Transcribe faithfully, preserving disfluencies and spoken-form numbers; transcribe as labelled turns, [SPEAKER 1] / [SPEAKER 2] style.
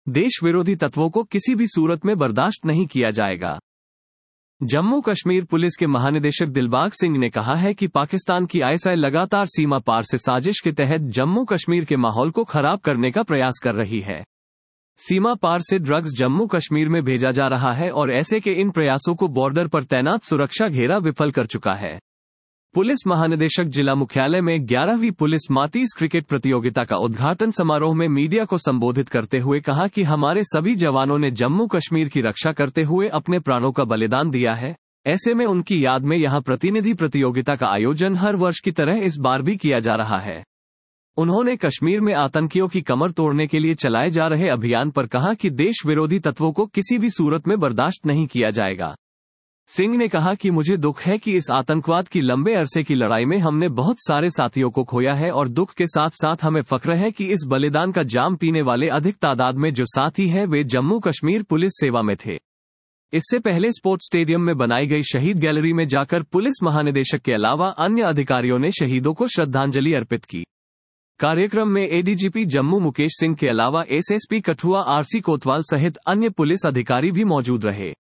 [SPEAKER 1] देश विरोधी तत्वों को किसी भी सूरत में बर्दाश्त नहीं किया जाएगा। जम्मू कश्मीर पुलिस के महानिदेशक दिलबाग सिंह ने कहा है कि पाकिस्तान की आईएसआई लगातार सीमा पार से साजिश के तहत जम्मू कश्मीर के माहौल को खराब करने का प्रयास कर रही है। सीमा पार से ड्रग्स जम्मू कश्मीर में भेजा जा रहा है और ऐसे के इन प्रयासों को बॉर्डर पर तैनात सुरक्षा घेरा विफल कर चुका है। पुलिस महानिदेशक जिला मुख्यालय में ग्यारहवीं पुलिस माटीज क्रिकेट प्रतियोगिता का उद्घाटन समारोह में मीडिया को संबोधित करते हुए कहा कि हमारे सभी जवानों ने जम्मू कश्मीर की रक्षा करते हुए अपने प्राणों का बलिदान दिया है। ऐसे में उनकी याद में यहां प्रतिनिधि प्रतियोगिता का आयोजन हर वर्ष की तरह इस बार भी किया जा रहा है। उन्होंने कश्मीर में आतंकियों की कमर तोड़ने के लिए चलाए जा रहे अभियान पर कहा कि देश विरोधी तत्वों को किसी भी सूरत में बर्दाश्त नहीं किया जाएगा। सिंह ने कहा कि मुझे दुख है कि इस आतंकवाद की लंबे अरसे की लड़ाई में हमने बहुत सारे साथियों को खोया है और दुख के साथ साथ हमें फक्र है कि इस बलिदान का जाम पीने वाले अधिक तादाद में जो साथी हैं वे जम्मू कश्मीर पुलिस सेवा में थे। इससे पहले स्पोर्ट्स स्टेडियम में बनाई गई शहीद गैलरी में जाकर पुलिस महानिदेशक के अलावा अन्य अधिकारियों ने शहीदों को श्रद्धांजलि अर्पित की। कार्यक्रम में एडीजीपी जम्मू मुकेश सिंह के अलावा एसएसपी कठुआ आरसी कोतवाल सहित अन्य पुलिस अधिकारी भी मौजूद रहे।